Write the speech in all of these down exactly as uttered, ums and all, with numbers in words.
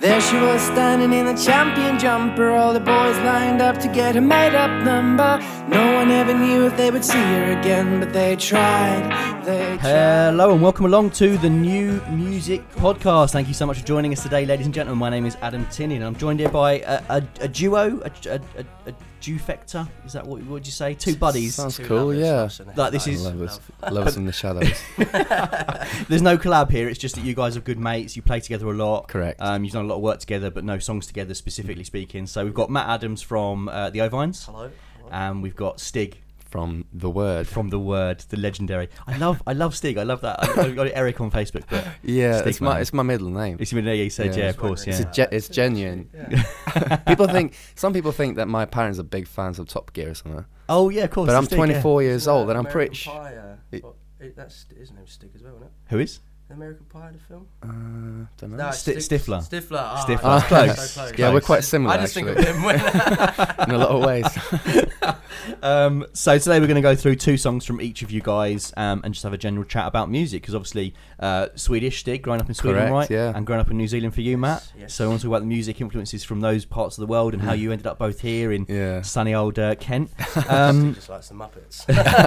There she was standing in the champion jumper, all the boys lined up to get a made-up number. No one ever knew if they would see her again, but they tried, they tried. Hello and welcome along to the New Music Podcast. Thank you so much for joining us today, ladies and gentlemen. My name is Adam Tinney and I'm joined here by a, a, a duo, a, a, a, a Jufector. Is that what would you say? Two buddies. Sounds Two cool, yeah. Like this is Lovers, lovers in the shadows. There's no collab here. It's just that you guys are good mates. You play together a lot. Correct. Um, you've done a lot of work together, but no songs together specifically speaking. So we've got Matt Adams from uh, the Ovines. Hello. Hello. And we've got Stig From The Word. from the Word, the legendary. I love, I love Stig. I love that. I, I've got Eric on Facebook, but Yeah, Stig, it's my man. it's my middle name. It's when he said, yeah, Yeah. of course, It's, yeah. a ge- it's genuine. Yeah. People think some people think that my parents are big fans of Top Gear or something. Oh yeah, of course. But I'm it's Stig, yeah. twenty-four years old and I'm American pretty. Sh- Pie, uh, it- well, it, that's his name's Stig as well, isn't it? Who is? The American Pie, the film. uh, don't know. No, Sti- Stig- Stifler. Stifler. Oh, Stifler. I- Close. So close. Yeah, we're quite similar I just actually, think of him when. in a lot of ways. Um, so today we're going to go through two songs from each of you guys um, and just have a general chat about music because obviously uh, Swedish Stig, growing up in Sweden, Correct, right? yeah. And growing up in New Zealand for you, Matt. yes. So I want to talk about the music influences from those parts of the world and how you ended up both here in Yeah. sunny old uh, Kent. Um, Just likes the Muppets.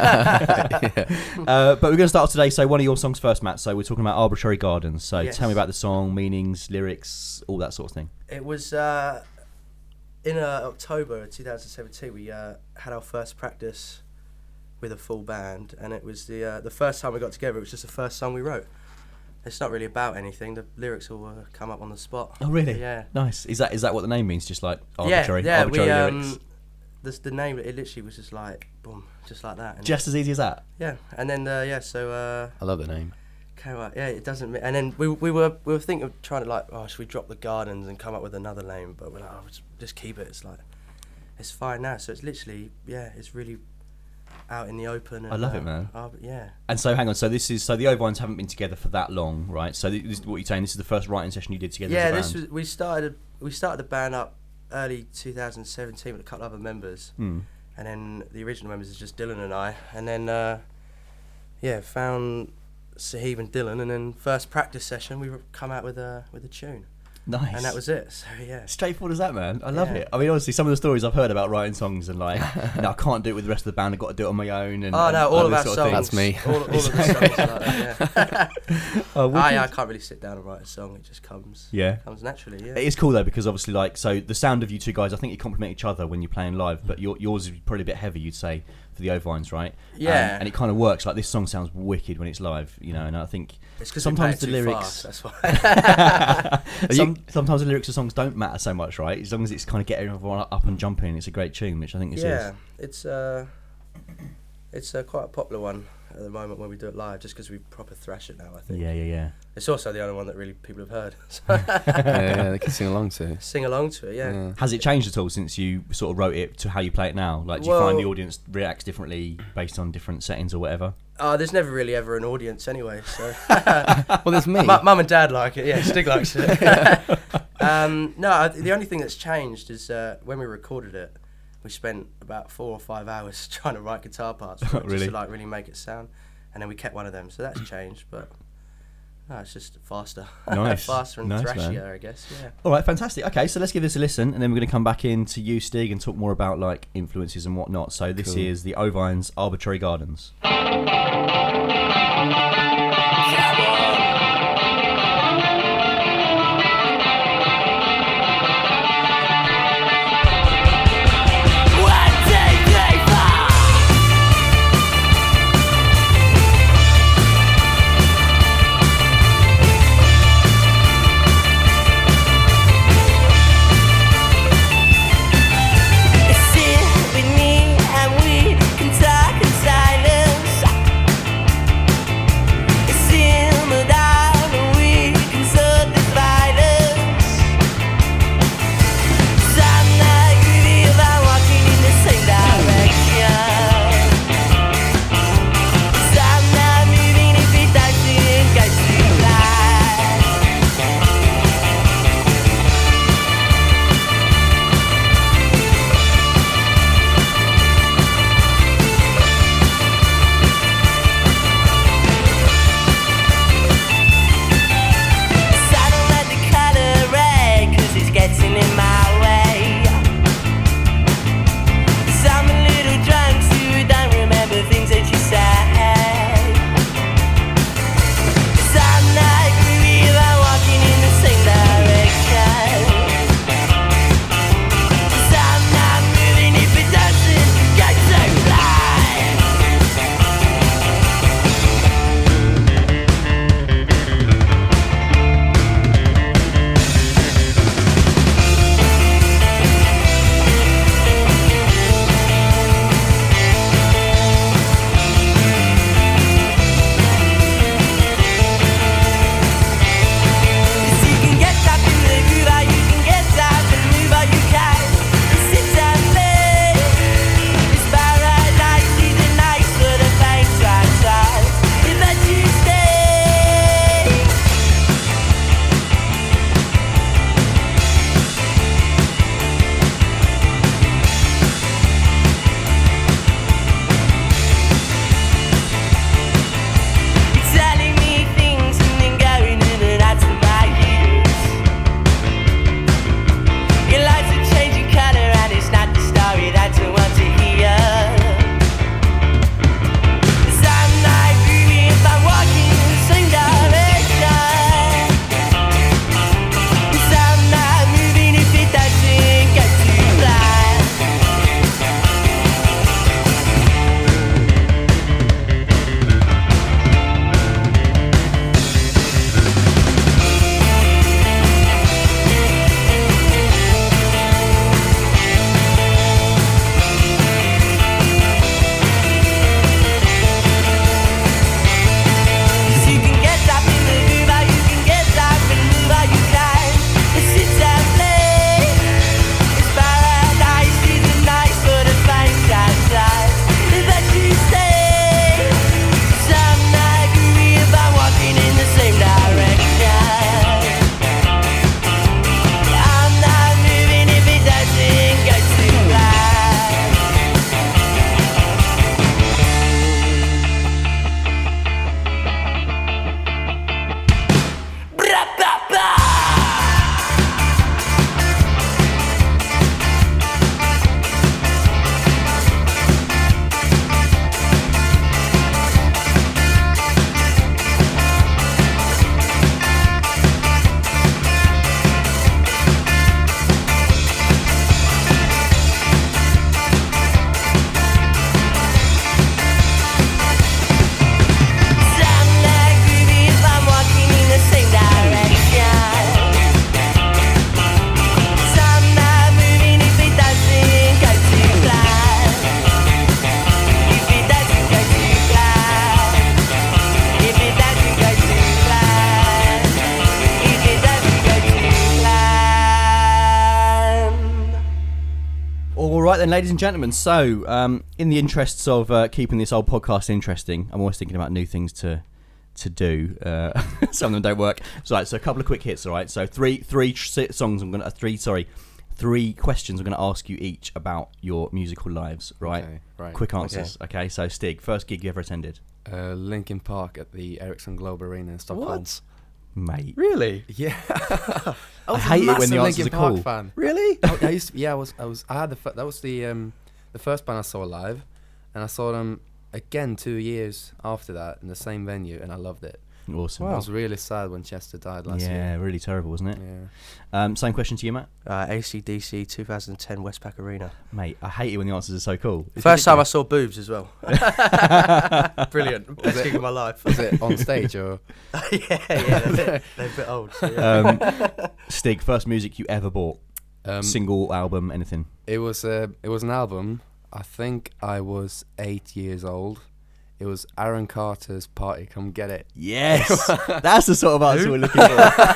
Yeah. uh, but we're going to start off today. So one of your songs first, Matt. So we're talking about Arbitrary Gardens. So Yes. tell me about the song, meanings, lyrics, all that sort of thing. It was uh, in uh, October twenty seventeen. We uh, had our first practice with a full band, and it was the uh, the first time we got together. It was just the first song we wrote. It's not really about anything. The lyrics will uh, come up on the spot. Oh really? Yeah. Nice. Is that is that what the name means? Just like arbitrary, yeah, yeah. arbitrary we lyrics. um, the the name it literally was just like boom, just like that. And Just as easy as that. yeah, and then uh, yeah, so. Uh, I love the name. Came out, yeah, it doesn't. ma- And then we we were we were thinking of trying to like, oh, should we drop the Gardens and come up with another name? But we're like, oh, just, just keep it. It's like, it's fine now. So it's literally, yeah, it's really out in the open. And, I love it, uh, man. oh, but yeah. And so, hang on. So this is so the Ovines haven't been together for that long, right? So this is what you're saying. This is the first writing session you did together. Yeah, as a this band. was we started we started the band up early two thousand seventeen with a couple other members, Hmm. and then the original members is just Dylan and I, and then uh, yeah, found Sahib and Dylan, and then first practice session we come out with a with a tune, Nice. and that was it. So yeah. Straightforward as that, man. I love Yeah. it. I mean, honestly, some of the stories I've heard about writing songs and like, no, I can't do it with the rest of the band. I've got to do it on my own. And, Oh and no, all like of this our sort songs. of thing. That's me. All, all of the songs are like that, yeah. Oh, I, wicked. I can't really sit down and write a song. It just comes. Yeah. Comes naturally. Yeah. It is cool though because obviously, like, so the sound of you two guys, I think you complement each other when you're playing live. But your, yours is probably a bit heavy, you'd say, for the Ovines, right? Yeah. Um, and it kind of works. Like this song sounds wicked when it's live, you know. And I think It's because sometimes the too lyrics. Fast, that's why. Some, sometimes the lyrics of songs don't matter so much, right? As long as it's kind of getting everyone up and jumping, it's a great tune, which I think this yeah, is. it's uh, it's uh, quite a popular one at the moment when we do it live, just because we proper thrash it now. I think. Yeah, yeah, yeah. It's also the only one that really people have heard. So yeah, yeah, they can sing along to. sing along to it. Yeah. Yeah. Has it changed at all since you sort of wrote it to how you play it now? Like, do you find the Well- audience reacts differently based on different settings or whatever? Oh, there's never really ever an audience anyway. So. Well, there's me. Mu- Mum and Dad like it, yeah. Stig likes it. um, no, I- the only thing that's changed is uh, when we recorded it, we spent about four or five hours trying to write guitar parts for it, just Really? to like really make it sound, and then we kept one of them. So that's changed, but no, it's just faster, Nice. faster and Nice, thrashier, man. I guess. Yeah. All right, fantastic. Okay, so let's give this a listen, and then we're going to come back in to you, Stig, and talk more about like influences and whatnot. So this Cool. is the Ovines' Arbitrary Gardens. Sit with me and we can talk in silence. It's in right then, ladies and gentlemen. So, um, in the interests of uh, keeping this old podcast interesting, I'm always thinking about new things to to do. Uh, some of them don't work. So, right, so a couple of quick hits. All right. So three three tr- songs. I'm gonna uh, three sorry, three questions. I'm gonna ask you each about your musical lives. Right. Okay, right. Quick answers. Okay. okay. So Stig, first gig you ever attended? Uh, Linkin Park at the Ericsson Globe Arena in Stockholm. What? Mate. Really? Yeah. I, I hate it when the answers Linkin are Park cool. fan. Really? I, I used to, yeah, I was, I was, I had the, fir- that was the, um, the first band I saw live, and I saw them again two years after that in the same venue, and I loved it. Awesome. I was really sad when Chester died last yeah, year. really terrible, wasn't it? Yeah. Um, same question to you, Matt. Uh, A C D C twenty ten Westpac Arena. Mate, I hate it when the answers are so cool. It's First time I ridiculous. saw boobs as well. Brilliant. Best gig of my life. Was it on stage or? yeah, yeah, they're a bit, they're a bit old. So yeah. Um, Stig, first music you ever bought? Um, Single, album, anything? It was uh, it was an album. I think I was eight years old. It was Aaron Carter's Party Come Get It. Yes, that's the sort of answer we're looking for.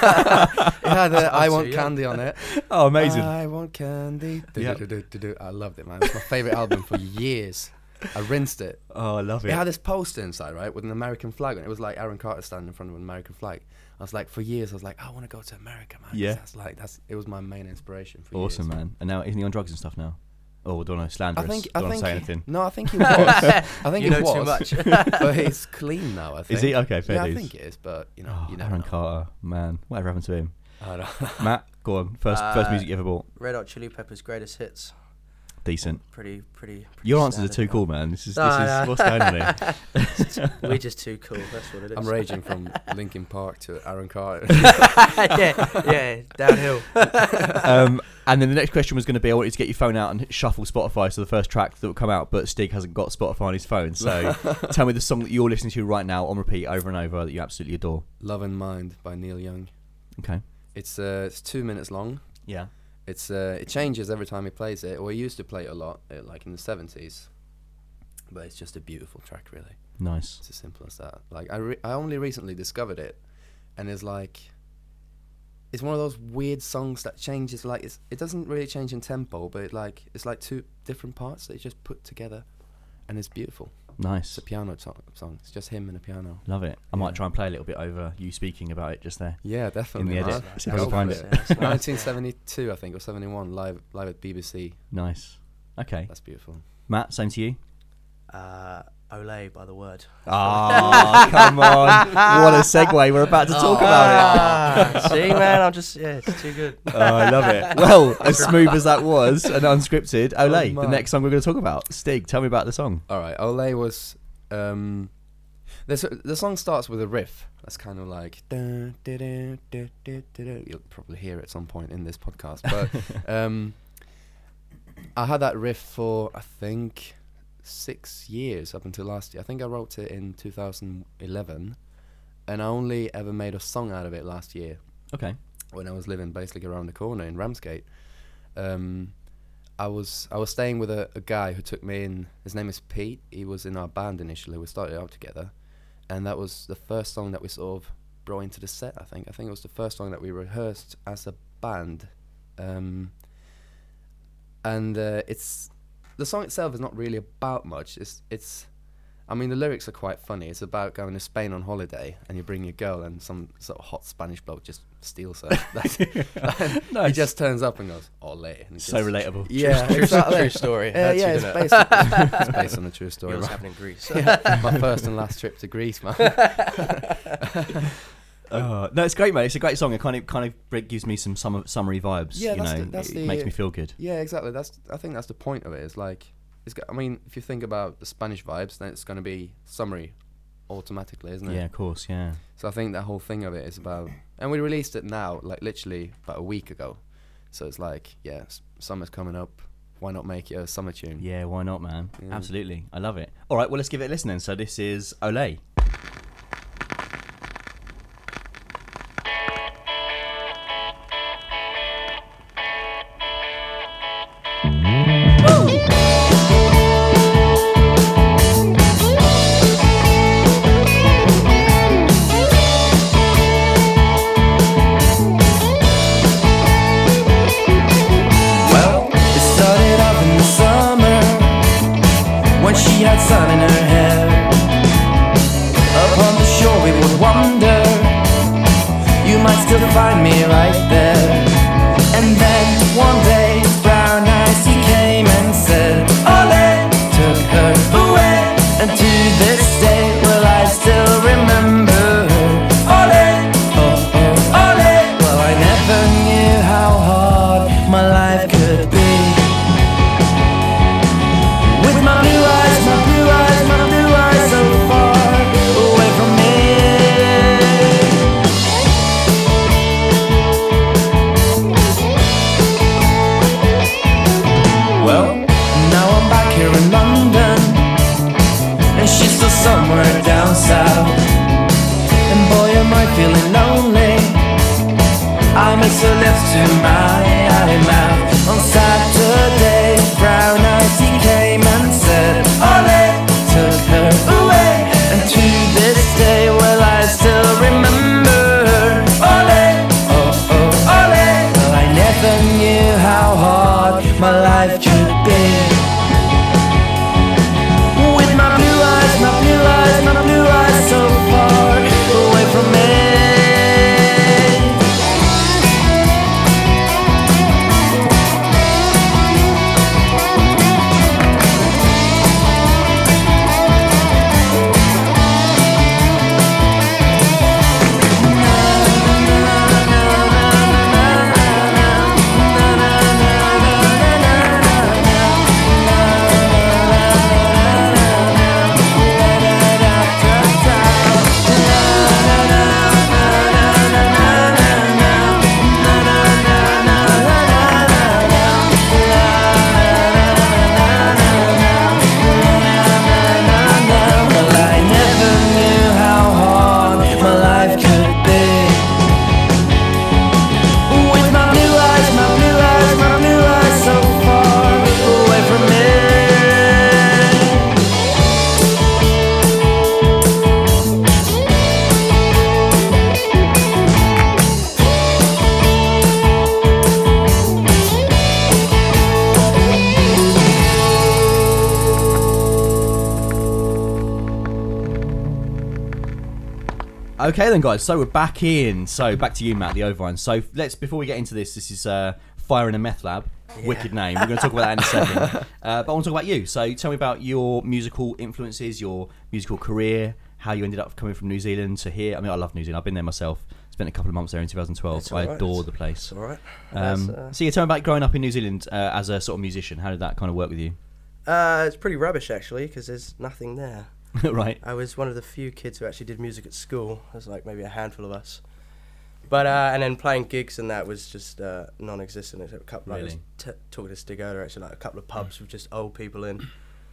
It had uh, I Want yeah. Candy on it. Oh, amazing! I Want Candy. Yeah. Du-du-du-du-du. I loved it, man. It's my favourite album for years. I rinsed it. Oh, I love It it. had this poster inside, right, with an American flag on it. It was like Aaron Carter standing in front of an American flag. I was like, for years, I was like, I want to go to America, man. 'cause Yeah. That's like that's. It was my main inspiration for Awesome, years. man. And now isn't he on drugs and stuff now? Oh, don't know, slanderous. I think. don't I want think. to say he- anything. No, I think he was. I think You he know was. too much. But he's clean now. I think. Is he? Okay, fair Yeah, I dues. think it is. But you know, Oh, you never Aaron know. Carter, man, whatever happened to him? I don't. Matt, go on. First, first Uh, music you ever bought? Red Hot Chili Peppers' greatest hits. Decent. Pretty, pretty. pretty Your answers are standard too enough. cool, man. This is, this No, is no. what's going on here. We're just too cool. That's what it is. I'm raging from Linkin Park to Aaron Carter. yeah, yeah, downhill. um, and then the next question was going to be, I want you to get your phone out and shuffle Spotify so the first track that will come out, but Stig hasn't got Spotify on his phone. So tell me the song that you're listening to right now on repeat over and over that you absolutely adore. Love and Mind by Neil Young. Okay. It's uh, it's two minutes long. Yeah. It's uh, it changes every time he plays it, or he used to play it a lot, uh, like in the seventies. But it's just a beautiful track, really. Nice. It's as simple as that. Like I, re- I only recently discovered it, and it's like, it's one of those weird songs that changes. Like it's, it doesn't really change in tempo, but it like it's like two different parts that you just put together, and it's beautiful. Nice. It's a piano to- song. It's just him and a piano. Love it. I Yeah. might try and play a little bit over you speaking about it just there. Yeah, definitely. In the edit. man. See if I can Go find for it. Yeah, that's nice. nineteen seventy-two, I think, or seventy-one, live live at B B C. Nice. Okay. That's beautiful. Matt, same to you? Uh, Olay by The Word. Oh, come on. What a segue. We're about to talk about Ah, see, man, I'm just, yeah, it's too good. it. Oh, I love it. Well, as smooth as that was and unscripted, Olay, the man. next song we're going to talk about. Stig, tell me about the song. All right, Olay was. Um, there's a, the song starts with a riff that's kind of like. Dun, dun, dun, dun, dun, dun, dun. You'll probably hear it at some point in this podcast, but um, I had that riff for I think six years up until last year. I think I wrote it in two thousand eleven, and I only ever made a song out of it last year. Okay. When I was living basically around the corner in Ramsgate. Um, I was I was staying with a, a guy who took me in. His name is Pete. He was in our band initially. We started out together, and that was the first song that we sort of brought into the set. I think I think it was the first song that we rehearsed as a band, um, and uh, it's the song itself is not really about much. It's it's. I mean, the lyrics are quite funny. It's about going to Spain on holiday, and you bring your girl, and some sort of hot Spanish bloke just steals her. He Nice. just turns up and goes, "Ole." And he So just- relatable. Yeah, True, exactly. true story. Uh, That's yeah, you, it's innit? based, on, it's based on a true You story. know what's right? happening in Greece. Yeah, my first and last trip to Greece, man. Uh, no, it's great, mate. It's a great song. It kind of kind of br- gives me some summer, summery vibes. Yeah, you that's know, the- that's it the- makes me feel good. Yeah, exactly. That's I think that's the point of it. It's like, it's. Got, I mean, if you think about the Spanish vibes, then it's going to be summery, automatically, isn't it? Yeah, of course. Yeah. So I think that whole thing of it is about, and we released it now, like literally about a week ago. So it's like, yeah, s- summer's coming up. Why not make it a summer tune? Yeah, why not, man? Yeah. Absolutely. I love it. All right, well, let's give it a listen then. So this is Olay. Well, it started off in the sun. lips to my mouth. On Saturday, brown eyes, he came and said, Ole, took her away. And to this day, well, I still remember, Ole, oh, oh, Ole. Well, I never knew how hard my life could be. With my blue eyes, my blue eyes, my blue eyes so far away from me. Okay then, guys, so we're back in. So back to you, Matt, the Ovine. So let's, before we get into this, this is uh, Fire in a Meth Lab. Yeah. Wicked name. We're going to talk about that in a second. Uh, but I want to talk about you. So tell me about your musical influences, your musical career, how you ended up coming from New Zealand to here. I mean, I love New Zealand. I've been there myself. Spent a couple of months there in two thousand twelve. It's I right. adore the place. It's all right. Um, uh... So yeah, tell me about growing up in New Zealand uh, as a sort of musician. How did that kind of work with you? Uh, it's pretty rubbish, actually, because there's nothing there. Right. I was one of the few kids who actually did music at school. There's like maybe a handful of us. But uh, and then playing gigs and that was just uh, non-existent. Except a couple. Really? Like, I was t- talking to Stig earlier, actually, like a couple of pubs with just old people in.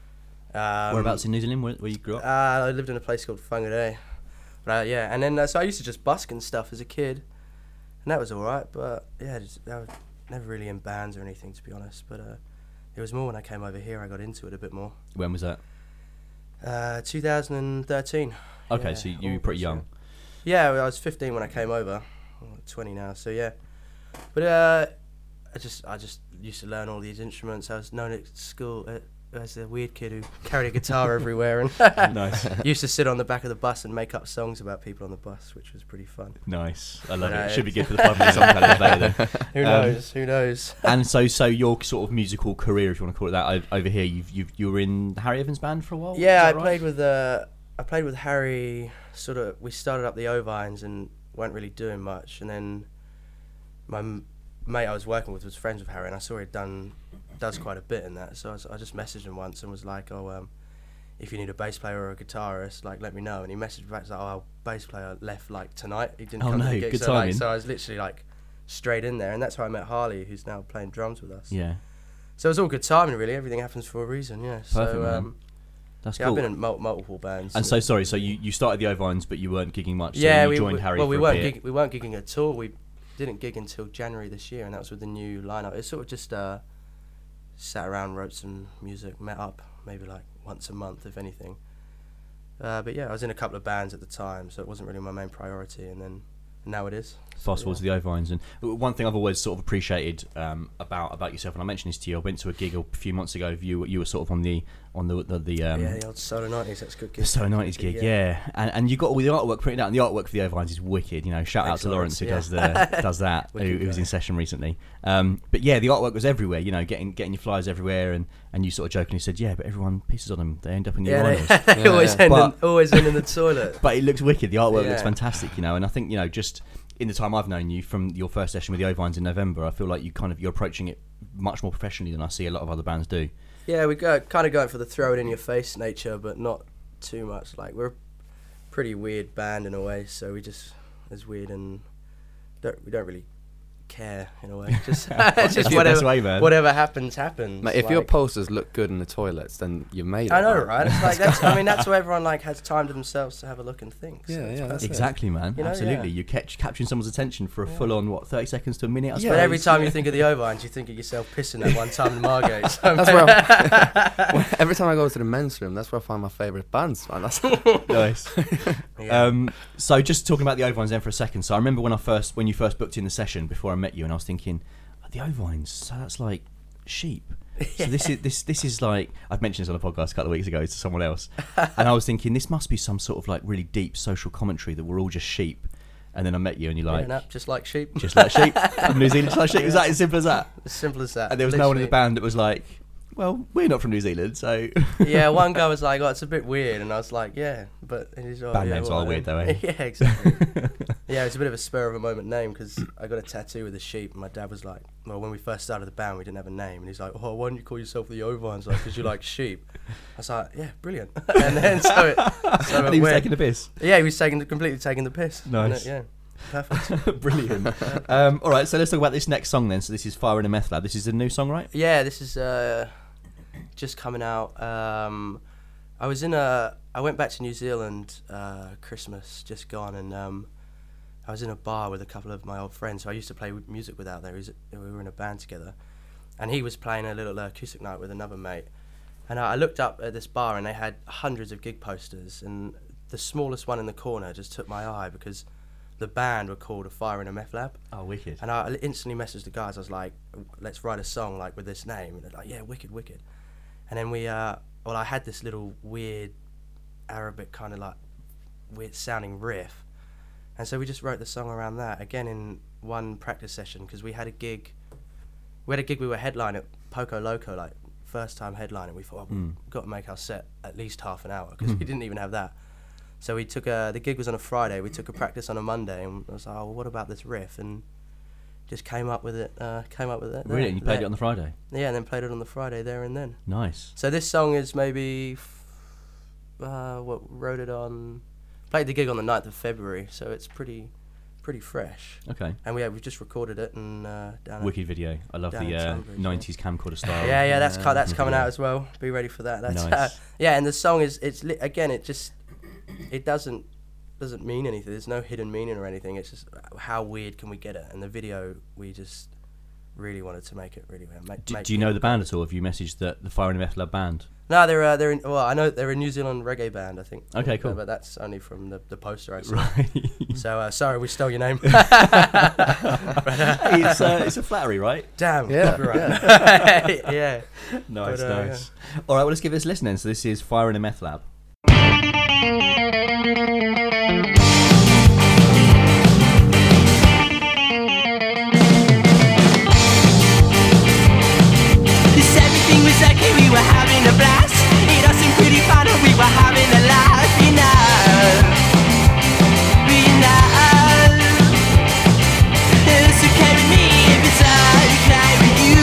Um, Whereabouts in New Zealand where, where you grew up? Uh, I lived in a place called Whangarei. But uh, yeah, and then uh, so I used to just busk and stuff as a kid, and that was all right. But yeah, just, I was never really in bands or anything, to be honest. But uh, it was more when I came over here I got into it a bit more. When was that? Uh, two thousand thirteen. Okay, Yeah, so you were August, pretty young. Yeah, well, I was fifteen when I came over. I'm twenty now, so yeah. But uh, I just I just used to learn all these instruments. I was known at school uh, as a weird kid who carried a guitar everywhere and Nice. used to sit on the back of the bus and make up songs about people on the bus, which was pretty fun. Nice. I love But, it. uh, It should be good for the fun song later then. Who Um, knows? Who knows? And so, so your sort of musical career, if you want to call it that, o- over here, you've, you've you were in the Harry Evans band for a while. Yeah, I is that right? played with uh, I played with Harry. Sort of, we started up the Ovines and weren't really doing much. And then my m- mate I was working with was friends with Harry, and I saw he'd done does quite a bit in that. So I, was, I just messaged him once and was like, "Oh, um, if you need a bass player or a guitarist, like let me know." And he messaged back like, "Oh, our bass player left like tonight. He didn't Oh, come to no, the gig." good so, like, timing. so I was literally like straight in there, and that's how I met Harley, who's now playing drums with us. Yeah, So it was all good timing, really. Everything happens for a reason. Yeah. Perfect, so man. um, that's yeah, cool. I've been in mul- multiple bands. And so, sorry, so you, you started the Ovines, but you weren't gigging much. So yeah, you we joined we, Harry well, for we a weren't bit. gig, we weren't gigging at all. We didn't gig until January this year, and that was with the new lineup. It sort of just uh, sat around, wrote some music, met up maybe like once a month, if anything. Uh, but yeah, I was in a couple of bands at the time, so it wasn't really my main priority, and then now it is. Fast So, forward to the Ovines, and one thing I've always sort of appreciated um, about about yourself, and I mentioned this to you. I went to a gig a few months ago. You you were sort of on the on the the, the um, yeah, the old Solo nineties, that's a good gig. the Solo nineties gig, yeah, and and you got all the artwork printed out, and the artwork for the Ovines is wicked. You know, shout out to Lawrence who does the does that, who, Wicked who was guy. in session recently. Um, but yeah, the artwork was everywhere. You know, getting getting your flyers everywhere, and, and you sort of jokingly said, yeah, but everyone pisses on them. They end up in the Yeah, urinals. they, they Yeah, always yeah. end in, But- always end in the toilet. But it looks wicked. The artwork looks Yeah. fantastic, you know. And I think, you know, just in the time I've known you from your first session with the Ovines in November, I feel like you kind of you're approaching it much more professionally than I see a lot of other bands do. Yeah, we go kind of going for the throw it in your face nature, but not too much. Like we're a pretty weird band in a way, so we just as weird and don't we don't really care in a way. Just, That's just the whatever, best way, man. whatever happens, happens. Mate, if like, your posters look good in the toilets, then you've made it. I know, right? It's like that's. I mean, that's where everyone like has time to themselves to have a look and think. So Yeah, it's yeah, perfect. that's it. Exactly, man. You know, Absolutely. yeah. You catch capturing someone's attention for a full on what thirty seconds to a minute. I Yeah, suppose. But every time you think of the Ovines, you think of yourself pissing that one time in Margate. So That's where I'm, well, every time I go to the men's room, that's where I find my favourite bands, man. That's nice. yeah. Um, so just talking about the Ovines then for a second. So I remember when I first, when you first booked in the session before I met you, and I was thinking, oh, the Ovines. So that's like sheep. So this is this this is like, I've mentioned this on a podcast a couple of weeks ago to someone else, and I was thinking this must be some sort of like really deep social commentary that we're all just sheep. And then I met you, and you're Yeah, like, no, just like sheep. just like sheep, from New Zealand, just like sheep. Is that as simple as that? As simple as that. And there was no one in the Literally. band that was like, well, we're not from New Zealand, so. Yeah, one guy was like, "Oh, it's a bit weird," and I was like, "Yeah, but it is." Oh, Band yeah, names well, are weird then." though, eh? Yeah, exactly. Yeah, it's a bit of a spur of a moment name because I got a tattoo with a sheep, and my dad was like, "Well, when we first started the band, we didn't have a name," and he's like, "Oh, why don't you call yourself the Ovines, like, because you like sheep?" I was like, "Yeah, brilliant." And then so it, so And it he was went. taking the piss. Yeah, he was taking the, completely taking the piss. And Nice. it- yeah, perfect. Brilliant. um, all right, so let's talk about this next song then. So this is Fire in a Meth Lab. This is a new song, right? Yeah, this is uh, just coming out. Um, I was in a. I went back to New Zealand uh, Christmas just gone, and um, I was in a bar with a couple of my old friends who I used to play with music with out there. He was, we were in a band together, and he was playing a little uh, acoustic night with another mate. And I I looked up at this bar, and they had hundreds of gig posters, and the smallest one in the corner just took my eye because the band were called A Fire in a Meth Lab. Oh, wicked. And I instantly messaged the guys. I was like, "Let's write a song like with this name." And they're like, "Yeah, wicked, wicked." And then we, uh, well, I had this little weird Arabic kind of like weird sounding riff, and so we just wrote the song around that. Again, in one practice session because we had a gig. We had a gig. We were headlining at Poco Loco, like first time headlining. We thought, oh, Mm. we've got to make our set at least half an hour because we didn't even have that. So we took a, the gig was on a Friday, we took a practice on a Monday, and I was like, oh, well, what about this riff? And just came up with it, uh, came up with it. Brilliant. You played there. it on the Friday. Yeah, and then played it on the Friday there and then. Nice. So this song is maybe, f- uh, what, wrote it on, played the gig on the ninth of February, so it's pretty, pretty fresh. Okay. And we, yeah, we just recorded it and uh, down at- Wicked video. I love down the in uh, Tunbridge, yeah. nineties camcorder style. Yeah, yeah, that's co- that's Wicked coming video. out as well. Be ready for that. That's Nice. uh, yeah, and the song is it's li- again it just it doesn't doesn't mean anything. There's no hidden meaning or anything. It's just how weird can we get it? And the video we just really wanted to make it really weird. Make, Do, make do you know people- the band at all? Have you messaged the, the Fire in a Meth Lab band? No, they're uh, they're in, well I know they're a New Zealand reggae band I think. Okay, But- cool. But that's only from the, the poster I saw. Right. So uh, sorry we stole your name. Hey, it's, uh, it's a flattery, right? Damn. Yeah, copyright. yeah. Nice, But, uh, nice. All right, well, let's give this a listen then. So this is Fire in a Meth Lab. This everything was okay, we were having a blast. It all seemed pretty fun and we were having a laugh, you know. We know it's okay with me if it's okay with you.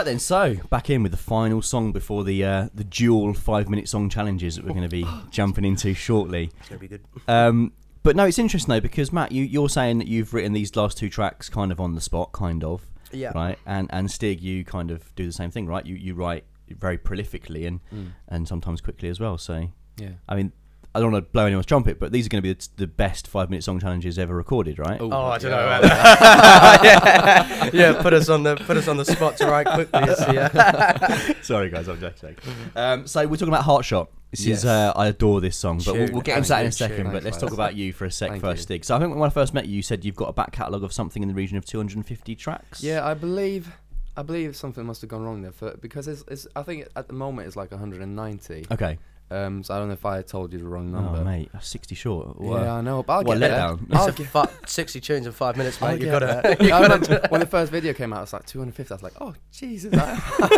then, so back in with the final song before the uh, the dual five minute song challenges that we're going to be jumping into shortly. It's gonna be good. Um, but no, it's interesting though because Matt, you, you're saying that you've written these last two tracks kind of on the spot, kind of, Yeah. right? And and Stig, you kind of do the same thing, right? You you write very prolifically and Mm. and sometimes quickly as well. So Yeah. I mean, I don't want to blow anyone's trumpet, but these are going to be the, the best five minute song challenges ever recorded, right? Ooh, Oh, I don't yeah. know about that. yeah. yeah, put us on the put us on the spot to write quickly. It's, yeah. Sorry, guys, I'm joking. Um, so we're talking about Heart Shot. This Yes. is uh, I adore this song, but we'll, Tune. we'll get into that in a Thank you, second. tune. But let's Thanks, talk guys. about you for a sec Thank first, you. Stig. So I think when I first met you, you said you've got a back catalogue of something in the region of two hundred fifty tracks. Yeah, I believe I believe something must have gone wrong there for, because it's, it's I think at the moment it's like one hundred ninety. Okay. Um, so I don't know if I told you the wrong number. Oh, mate, that's sixty short. What a- Yeah, I know, but I'll what a get there. letdown. I'll It's a get- fu- sixty tunes in five minutes, I'll mate. You get gotta. there. you I gotta remember when the first video came out, it was like two hundred fifty. I was like, oh Jesus! I,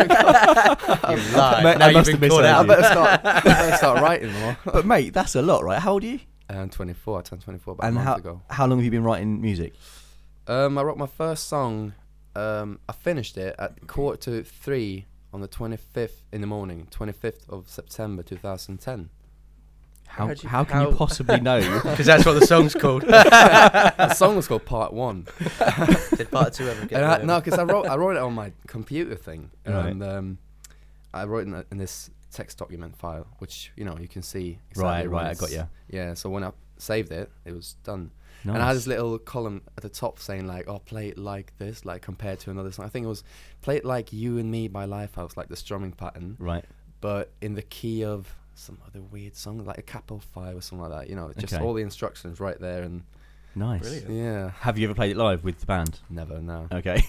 You lie. Mate, Now I you've must have been caught misheard I out. you. better start. I better start writing more. But mate, that's a lot, right? How old are you? I'm twenty-four. I turned twenty-four about And a month how ago. how long have you been writing music? Um, I wrote my first song. Um, I finished it at quarter to three on the twenty-fifth in the morning, twenty-fifth of September two thousand ten. How How'd you- how can you how- possibly know? Because that's what the song's called. The song was called Part One. Did part two ever get And I, there? no, because I wrote I wrote it on my computer thing, Right. and um, I wrote in, a, in this text document file, which you know you can see. Right, exactly when right, I it's- got you. Yeah, so when I saved it, it was done. Nice. And I had this little column at the top saying like, "Oh, play it like this, like compared to another song." I think it was "Play It Like You and Me" by Lifehouse, like the strumming pattern, Right. but in the key of some other weird song, like a capo five or something like that. You know, just Okay. all the instructions right there, and Nice. Brilliant. yeah, Have you ever played it live with the band? never no. Okay.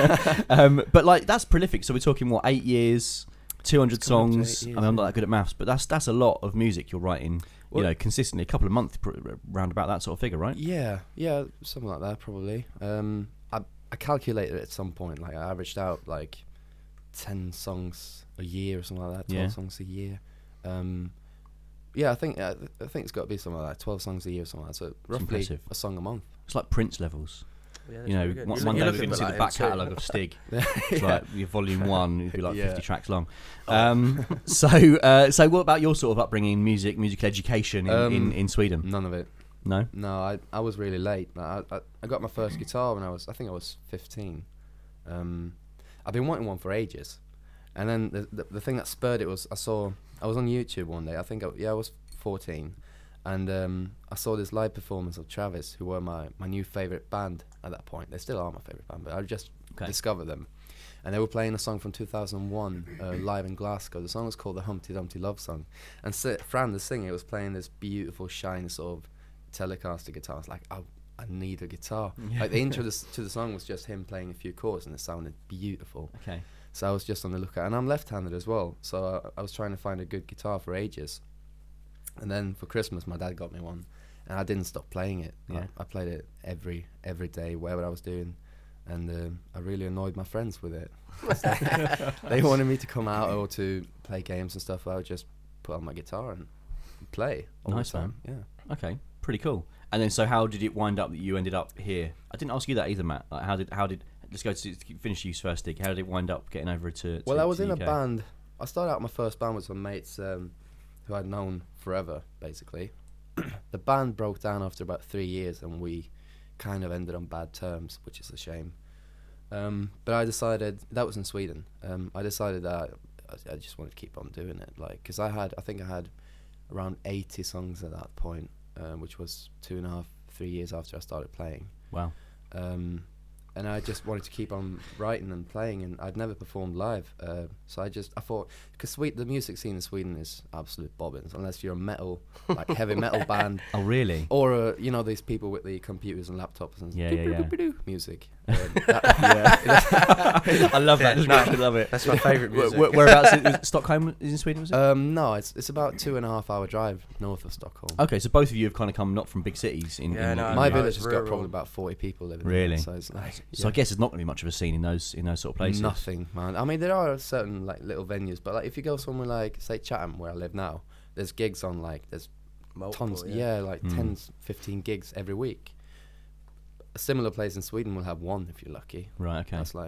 um, but like that's prolific. So we're talking what eight years, two hundred It's coming up to songs. eight I years, mean, I'm not yeah. that good at maths, but that's that's a lot of music you're writing. Well- you know, consistently, a couple of months, pr- round about that sort of figure, right? Yeah, yeah, something like that probably. Um, I I calculated it at some point. Like I averaged out like ten songs a year or something like that. Twelve Yeah. songs a year. Um, yeah, I think uh, I think it's got to be something like that. Twelve songs a year or something like that. So roughly impressive. a song a month. It's like Prince levels. Yeah, that's You know, really good. one, You one look- day you we're going look to a see bit the like back him too. catalogue of Stig. It's Yeah. like your volume one would be like Yeah. fifty tracks long. Oh. Um, so, uh, so what about your sort of upbringing, music, musical education in, Um, in, in Sweden? None of it. No. No, I I was really late. I I, I got my first guitar when I was I think I was fifteen. Um, I've been wanting one for ages, and then the, the the thing that spurred it was I saw I was on YouTube one day. I think I, yeah I was fourteen, and um, I saw this live performance of Travis, who were my, my new favorite band at that point. They still are my favorite band, but I just Okay. discovered them, and they were playing a song from two thousand one uh, live in Glasgow. The song was called the Humpty Dumpty Love Song, and S- Fran, the singer, was playing this beautiful, shiny sort of Telecaster guitar. I was like, I, I need a guitar. Yeah. Like the intro to, s- to the song was just him playing a few chords, and it sounded beautiful. Okay. So I was just on the lookout, and I'm left-handed as well. So I, I was trying to find a good guitar for ages. And then for Christmas, my dad got me one, and I didn't stop playing it. Yeah. I, I played it every every day, whatever I was doing, and um, I really annoyed my friends with it. They wanted me to come out or to play games and stuff. I would just put on my guitar and play all Nice, the time. Yeah. Okay. Pretty cool. And then, so how did it wind up that you ended up here? I didn't ask you that either, Matt. Like, how did how did let's go to finish you first, Stig. How did it wind up getting over to? to Well, I was to in the a U K? band. I started out my first band with some mates um, who I'd known forever, basically. The band broke down after about three years, and we kind of ended on bad terms, which is a shame. Um, but I decided that was in Sweden. Um, I decided that I, I just wanted to keep on doing it, like because I had, I think I had around eighty songs at that point, um, which was two and a half, three years after I started playing. Wow. Um, and I just wanted to keep on writing and playing, and I'd never performed live, uh, so I just I thought because the music scene in Sweden is absolute bobbins, unless you're a metal, like heavy metal band, Oh, really? or uh, you know these people with the computers and laptops and Yeah, yeah, yeah. doo-doo-doo-doo music. Um, that- I love that Yeah, description. I love it. That's my favourite Where, music. where, whereabouts? Is, is Stockholm is in Sweden? Was it? um, no, it's it's about two and a half hour drive north of Stockholm. okay, so both of you have kind of come not from big cities. In, Yeah, in, no, in My no, village it's has got rural. probably about forty people living Really? there, so it's like So I guess there's not going to be much of a scene in those in those sort of places. nothing, man. I mean, there are certain like little venues, but like if you go somewhere like say Chatham, where I live now, there's gigs on like there's Multiple, tons, yeah, like Mm. ten, fifteen gigs every week. A similar place in Sweden will have one if you're lucky. Right. Okay. That's like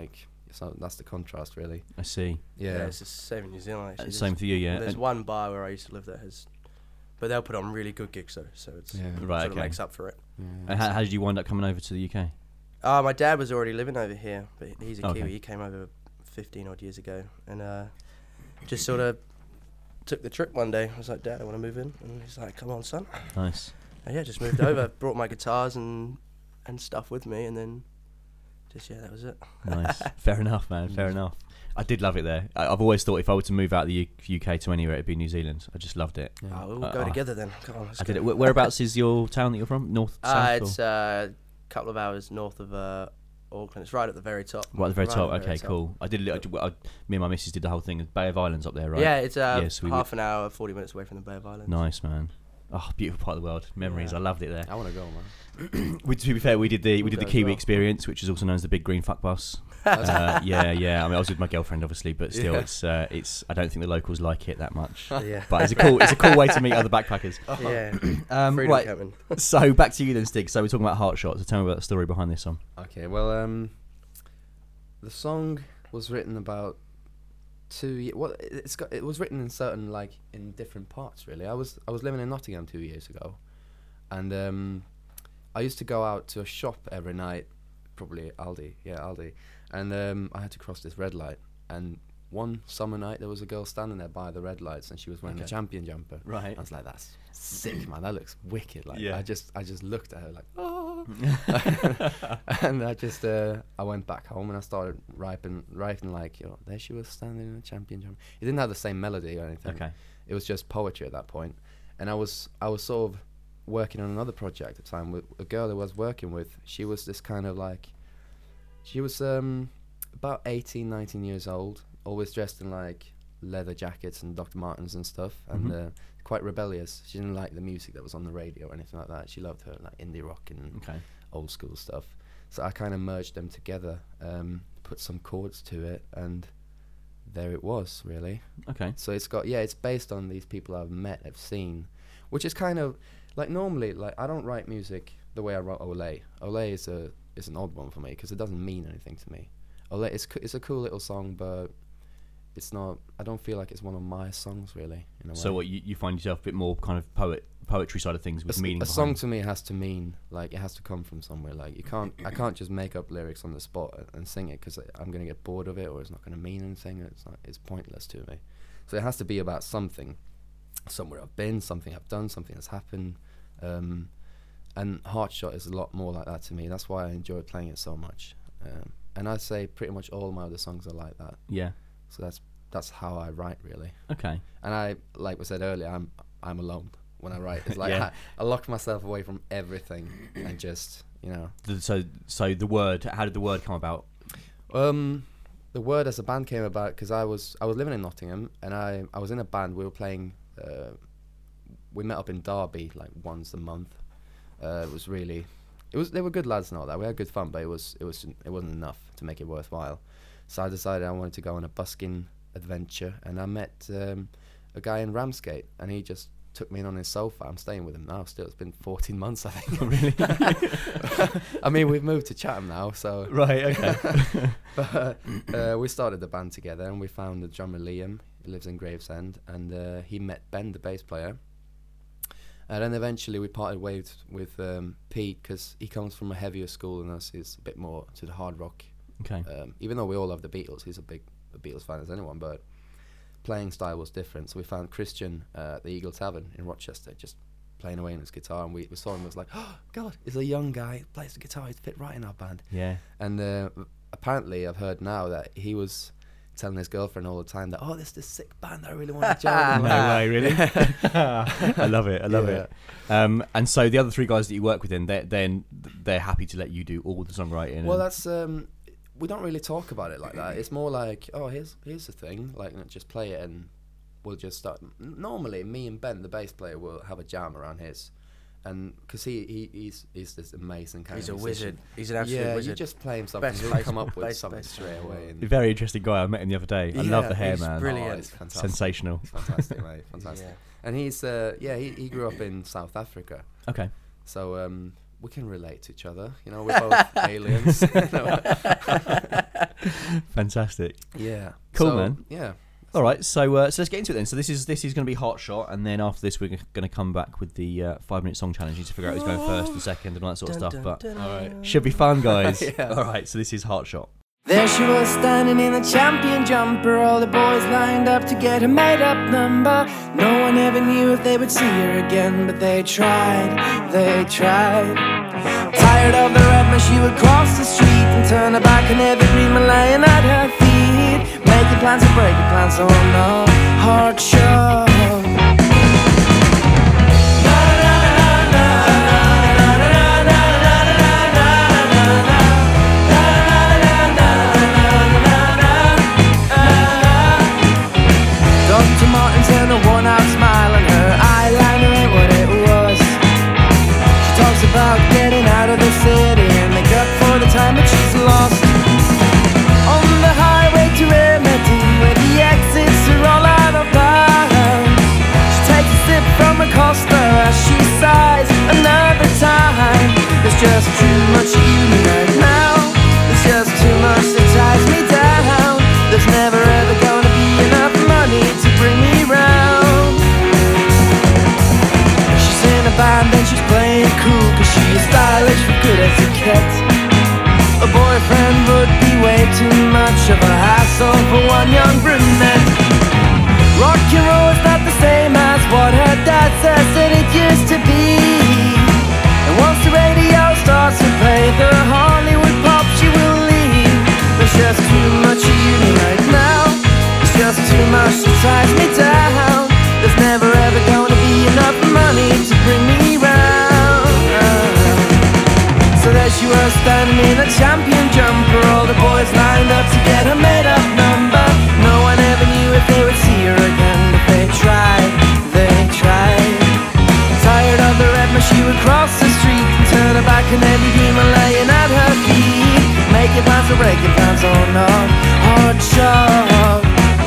so that's the contrast, really. I see. Yeah, Yeah. it's the same in New Zealand. Actually. Uh, same for you, yeah. There's And- one bar where I used to live that has, but they'll put on really good gigs though, so it's Yeah. Right, sort of okay. makes up for it. Yeah, And how, how did you wind up coming over to the U K? Uh, my dad was already living over here, but he's a Okay. Kiwi. He came over fifteen odd years ago, and uh, just sort of took the trip one day. I was like, Dad, I want to move in, and he's like, Come on, son. Nice. And yeah, just moved over, brought my guitars and and stuff with me, and then just yeah, that was it. Nice. Fair enough, man. Fair enough. I did love it there. I, I've always thought if I were to move out of the U- U K to anywhere, it'd be New Zealand. I just loved it. Yeah. Oh, we'll Uh, go uh, together then. Come on, let's I go. did it. Wh- Whereabouts is your town that you're from? North, Uh, south? it's or? a couple of hours north of uh, Auckland. It's right at the very top. Right at the very right top. at the very Okay, top. cool. I did. a little- I, me and my missus did the whole thing. Bay of Islands up there, right? Yeah, it's uh, Yeah, so we half an hour, forty minutes away from the Bay of Islands. Nice, man. Oh, beautiful part of the world. Memories. Yeah. I loved it there. I want to go, man. We, to be fair, we did the we We'll did the go as Kiwi well. experience, which is also known as the Big Green Fuck Bus. uh, yeah, yeah. I mean, I was with my girlfriend, obviously, but still, Yeah. it's uh, it's. I don't think the locals like it that much. Yeah. But it's a cool it's a cool way to meet other backpackers. Yeah. Um, Freedom right. Captain. So back to you then, Stig. So we're talking about Heart Shot. So tell me about the story behind this song. Okay, well, um, the song was written about two years. Well, it's got it was written in certain like in different parts. Really, I was I was living in Nottingham two years ago, and um, I used to go out to a shop every night, probably Aldi, yeah Aldi, and um, I had to cross this red light. And one summer night, there was a girl standing there by the red lights, and she was wearing a Okay. champion jumper. Right. I was like, that's sick, man. That looks wicked. Like, Yeah. I just I just looked at her like, oh. And I just uh, I went back home and I started writing writing like, you know, there she was standing in a champion jumper. It didn't have the same melody or anything. Okay. It was just poetry at that point. And I was I was sort of working on another project at the time with a girl I was working with. She was this kind of like, she was um about eighteen, nineteen years old, always dressed in like leather jackets and Doctor Martens and stuff, and Mhm. uh, quite rebellious. She didn't like the music that was on the radio or anything like that. She loved her like indie rock and Okay. old school stuff. So I kind of merged them together, um, put some chords to it, and there it was, really. Okay. So it's got, yeah, it's based on these people I've met, I've seen, which is kind of like normally, like I don't write music the way I wrote Olé. Olé is a is an odd one for me because it doesn't mean anything to me. Olé, it's co- it's a cool little song, but it's not. I don't feel like it's one of my songs really. In a So way. what you, you find yourself a bit more kind of poet poetry side of things A, with s- meaning a behind. song to me has to mean like it has to come from somewhere. Like you can't, I can't just make up lyrics on the spot and, and sing it because I'm gonna get bored of it or it's not gonna mean anything. And it's not, it's pointless to me. So it has to be about something, somewhere I've been, something I've done, something that's happened. Um, and Heart Shot is a lot more like that to me. That's why I enjoy playing it so much. Um, and I'd say pretty much all my other songs are like that. Yeah. So that's that's how I write really. Okay. And I, like we said earlier, I'm I'm alone when I write. It's like Yeah. I, I lock myself away from everything and just, you know. The- So so the word. How did the word come about? Um, the word as a band came about because I was I was living in Nottingham and I I was in a band. We were playing. Uh, we met up in Derby like once a month. Uh, it was really, it was they were good lads and all that. We had good fun, but it was it was it wasn't enough to make it worthwhile. So I decided I wanted to go on a busking adventure, and I met um, a guy in Ramsgate, and he just took me in on his sofa. I'm staying with him now. Still, it's been fourteen months, I think. Really? I mean, we've moved to Chatham now, so. Right. Okay. But uh, we started the band together, and we found the drummer Liam. He lives in Gravesend, and uh, he met Ben, the bass player. And then eventually we parted ways with um, Pete because he comes from a heavier school than us. He's a bit more to the hard rock. Okay. Um, even though we all love the Beatles, he's a big a Beatles fan as anyone, but playing style was different. So we found Christian uh, at the Eagle Tavern in Rochester, just playing away on his guitar, and we, we saw him. It was like, oh God, he's a young guy, he plays the guitar, he'd fit right in our band. Yeah. And uh, apparently, I've heard now that he was telling his girlfriend all the time that, oh, this this sick band, I really want to join. No way, really? I love it. I love Yeah. it. Um, and so the other three guys that you work with, then they're then they're happy to let you do all the songwriting. Well, and- that's um, we don't really talk about it like that. It's more like, oh, here's here's the thing, like just play it, and we'll just start. N- Normally, me and Ben, the bass player, will have a jam around his, and because he, he he's he's this amazing kind He's of a musician. wizard. He's an absolute Yeah, wizard. you just play him something, Best he'll bass- come up with bass- something bass straight player. away. a And very interesting guy. I met him the other day. I love Yeah, the hair, he's man. brilliant. Oh, it's fantastic. Sensational. It's fantastic, mate. Fantastic. Yeah. And he's uh, yeah, he he grew up in South Africa. Okay. So um, we can relate to each other. You know, we're both aliens. You know? Fantastic. Yeah. Cool, So, man. Yeah. All right, so uh, so let's get into it then. So this is this is going to be Hot Shot, and then after this we're going to come back with the uh, five minute song challenge. You need to figure out who's going first and second and all that sort of stuff. But All right. should be fun, guys. Yeah. All right, so this is Hot Shot. There she was standing in the champion jumper, all the boys lined up to get her made up number. No one ever knew if they would see her again, but they tried, they tried. Tired of the red man, she would cross the street and turn her back on every green man lying at her feet. Making plans and breaking plans on a Hot Shot. Doctor Martens and a worn-out smile, and her eyeliner ain't what it was. She talks about getting out of the city and make up for the time that she's lost. On the highway to Remedy, where the exits are all out of bounds, she takes a sip from a Costa as she sighs another time. There's just too much of you right now. There's just too much that ties me down. There's never ever gonna be enough money to bring me round. She's in a band and she's playing cool, cause she is stylish with good etiquette. A boyfriend would be way too much of a hassle for one young brunette. Rock and roll is not the same as what her dad says that it used to be. And once the radio starts to play the Hollywood pop, she will leave. There's just too much of you right now. There's just too much that ties me down. There's never ever gonna be enough money to bring me round. So there she was standing in a champion jumper, all the boys lined up to get her made up number. No one ever knew if they would see her again, but they tried, they tried. Tired of the red man, she would cross the street and turn her back on every demon laying at her feet. Making plans or breaking plans on a Hot Shot.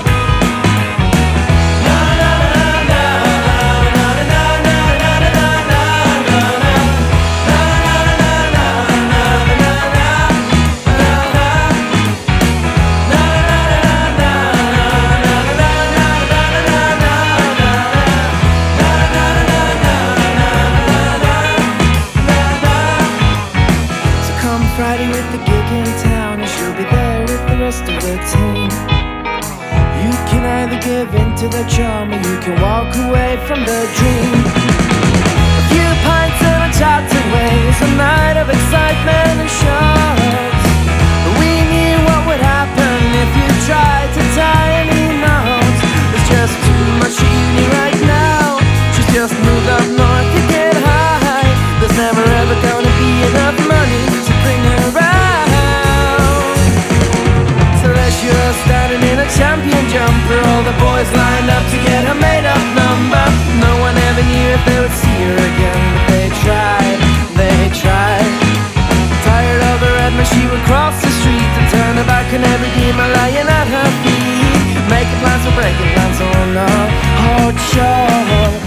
Friday with the gig in town, and she'll be there with the rest of the team. You can either give in to the charm, or you can walk away from the dream. A few pints and a chat away, it's a night of excitement and shots. But we knew what would happen if you tried to tie any knots. There's just too much uni right now. She's just moved up north to get high. There's never ever gonna be enough money to bring her round. So there she was standing in a champion jumper, all the boys lined up to get her made up number. No one ever knew if they would see her again, but they tried, they tried. Tired of the red man, she would cross the street and turn her back on every demon lying at her feet. Making plans or breaking plans on a Hot Shot.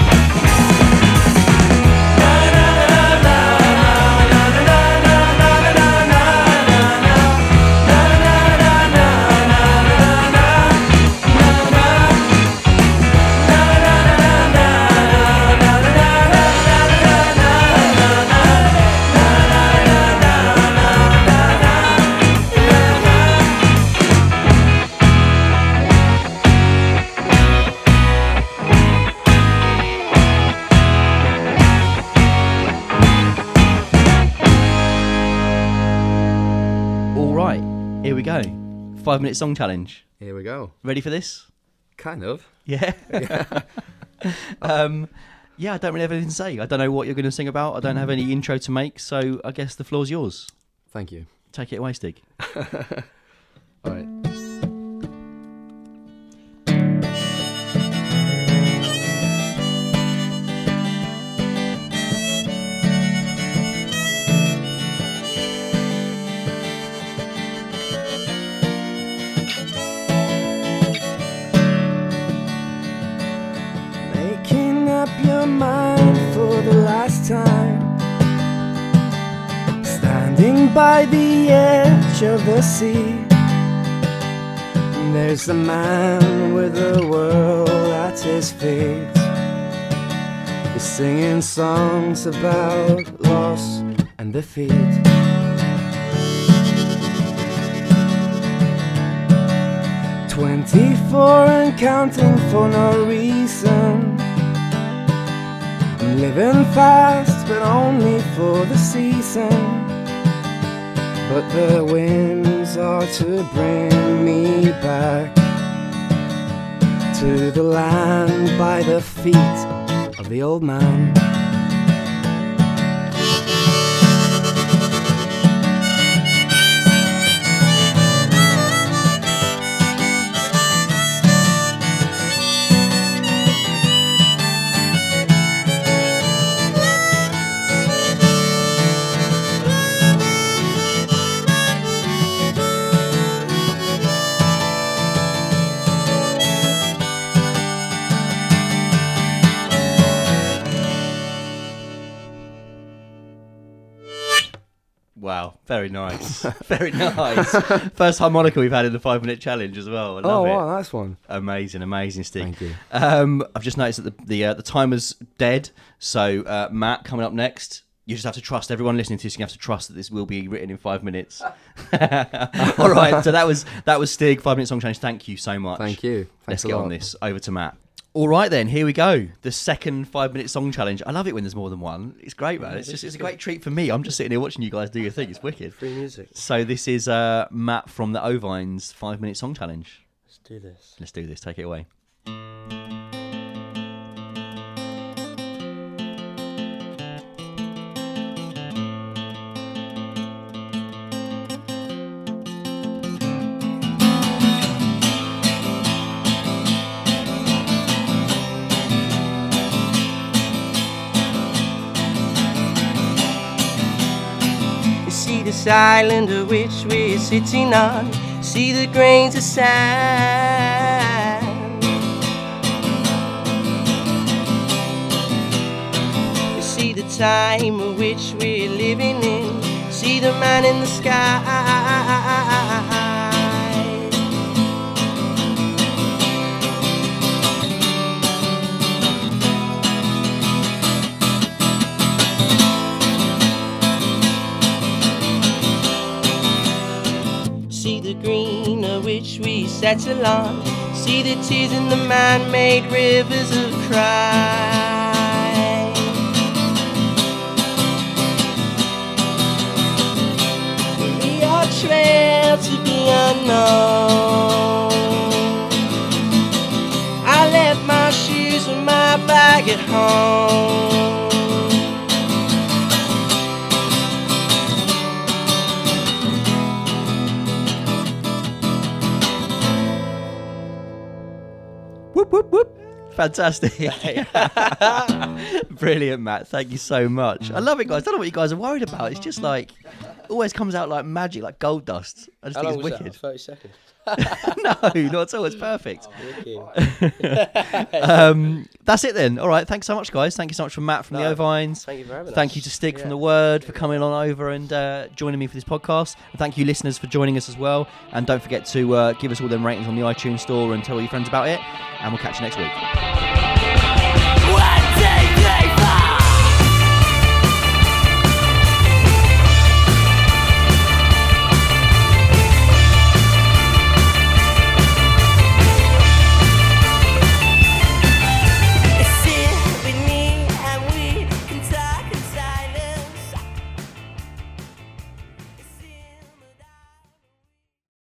Here we go. Five minute song challenge. Here we go. Ready for this? Kind of. Yeah. Yeah. um, yeah, I don't really have anything to say. I don't know what you're going to sing about. I don't have any intro to make, so I guess the floor's yours. Thank you. Take it away, Stig. All right. Making up your mind for the last time. Standing by the edge of the sea, there's a man with the world at his feet. He's singing songs about loss and defeat. Twenty-four and counting for no reason, living fast but only for the season. But the winds are to bring me back to the land by the feet of the old man. Wow, very nice. Very nice. First harmonica we've had in the five minute challenge as well. I love Oh, it. wow, nice one. Amazing, amazing, Steve. Thank you. Um, I've just noticed that the the, uh, the timer's dead. So, uh, Matt, coming up next, you just have to trust everyone listening to this. You have to trust that this will be written in five minutes. All right. So that was that was Stig, five minute song challenge. Thank you so much. Thank you. Let's Thanks a get lot. on this. Over to Matt. All right then, here we go. The second five-minute song challenge. I love it when there's more than one. It's great, man. It's just it's a great treat for me. I'm just sitting here watching you guys do your thing. It's wicked. Free music. So this is uh, Matt from the Ovines five-minute song challenge. Let's do this. Let's do this. Take it away. See this island of which we're sitting on. See the grains of sand. You see the time of which we're living in. See the man in the sky. See the green of which we settle on. See the tears in the man-made rivers of cry. We are trailed to be unknown. I left my shoes and my bag at home. Whoop, whoop, whoop. Fantastic. Brilliant, Matt. Thank you so much. I love it, guys. I don't know what you guys are worried about. It's just like, it always comes out like magic, like gold dust. I just How think long was it's that? wicked. thirty seconds. No, not at all. It's perfect. Wicked. um, that's it then. All right. Thanks so much, guys. Thank you so much from Matt from No, the Ovines. Thank you for having us. Thank you to Stig from Yeah. The Word for coming on over and uh, joining me for this podcast. And thank you, listeners, for joining us as well. And don't forget to uh, give us all them ratings on the iTunes store and tell all your friends about it. And we'll catch you next week. One day